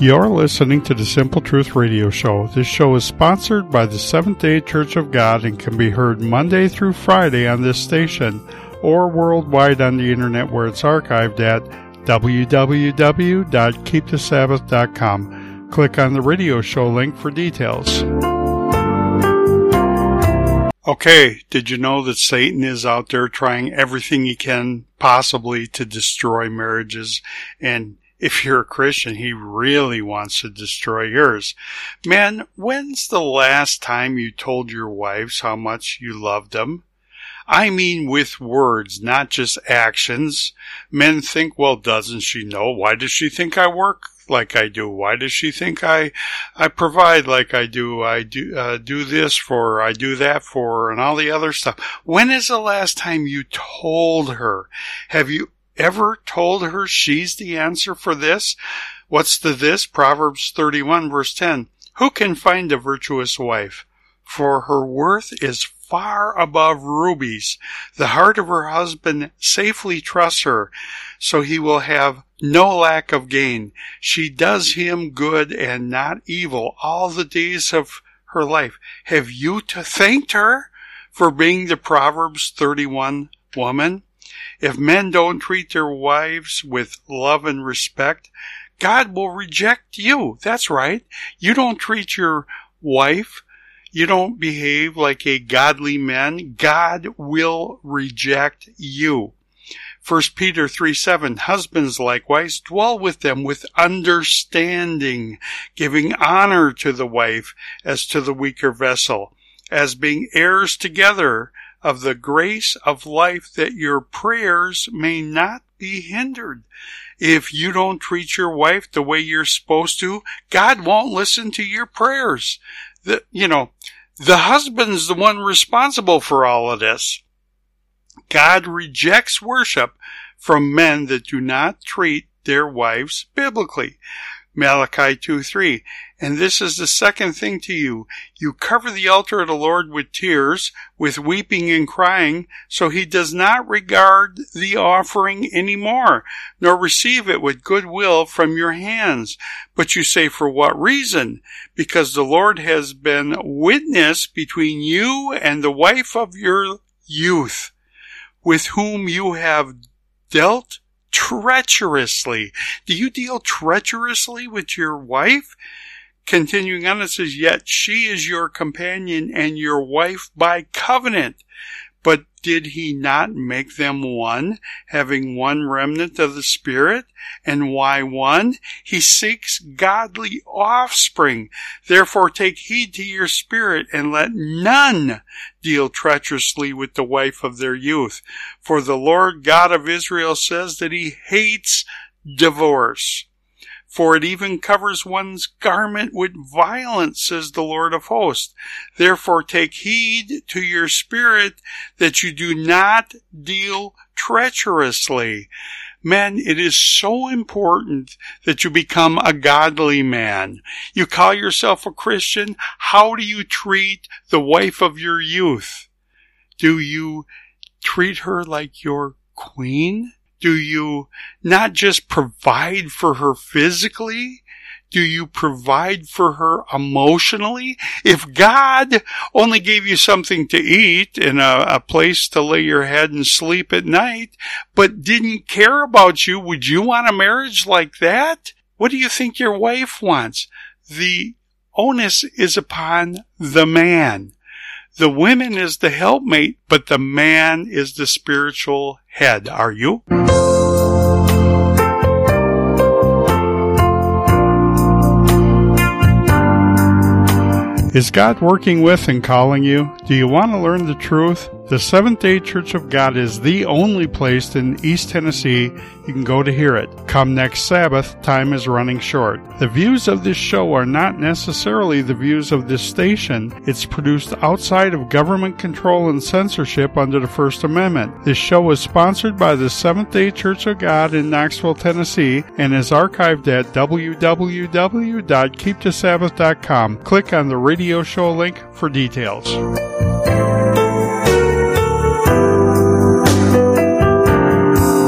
You're listening to the Simple Truth Radio Show. This show is sponsored by the Seventh-day Church of God and can be heard Monday through Friday on this station or worldwide on the internet where it's archived at www.keepthesabbath.com. Click on the radio show link for details. Okay, did you know that Satan is out there trying everything he can possibly to destroy marriages? And if you're a Christian, he really wants to destroy yours. Men, when's the last time you told your wives how much you loved them? I mean with words, not just actions. Men think, well, doesn't she know? Why does she think I work like I do? Why does she think I provide like I do? I do this for her, I do that for her, and all the other stuff. When is the last time you told her? Have you ever told her she's the answer for this? What's the this? Proverbs 31 verse 10. Who can find a virtuous wife? For her worth is far above rubies. The heart of her husband safely trusts her, so he will have no lack of gain. She does him good and not evil all the days of her life. Have you thanked her for being the Proverbs 31 woman? If men don't treat their wives with love and respect, God will reject you. That's right. You don't treat your wife, you don't behave like a godly man, God will reject you. 1 Peter 3:7, husbands likewise dwell with them with understanding, giving honor to the wife as to the weaker vessel, as being heirs together of the grace of life, that your prayers may not be hindered. If you don't treat your wife the way you're supposed to, God won't listen to your prayers. The husband's the one responsible for all of this. God rejects worship from men that do not treat their wives biblically. Malachi 2:3. And this is the second thing to you. You cover the altar of the Lord with tears, with weeping and crying, so he does not regard the offering any more, nor receive it with good will from your hands. But you say, for what reason? Because the Lord has been witness between you and the wife of your youth, with whom you have dealt treacherously. Do you deal treacherously with your wife? Continuing on, it says, yet she is your companion and your wife by covenant. But did he not make them one, having one remnant of the Spirit? And why one? He seeks godly offspring. Therefore take heed to your spirit, and let none deal treacherously with the wife of their youth. For the Lord God of Israel says that he hates divorce. For it even covers one's garment with violence, says the Lord of hosts. Therefore take heed to your spirit, that you do not deal treacherously. Men, it is so important that you become a godly man. You call yourself a Christian. How do you treat the wife of your youth? Do you treat her like your queen? Do you not just provide for her physically? Do you provide for her emotionally? If God only gave you something to eat and a place to lay your head and sleep at night, but didn't care about you, would you want a marriage like that? What do you think your wife wants? The onus is upon the man. The woman is the helpmate, but the man is the spiritual head. Are you? Is God working with and calling you? Do you want to learn the truth? The Seventh-day Church of God is the only place in East Tennessee you can go to hear it. Come next Sabbath, time is running short. The views of this show are not necessarily the views of this station. It's produced outside of government control and censorship under the First Amendment. This show is sponsored by the Seventh-day Church of God in Knoxville, Tennessee, and is archived at www.keepthesabbath.com. Click on the radio show link for details.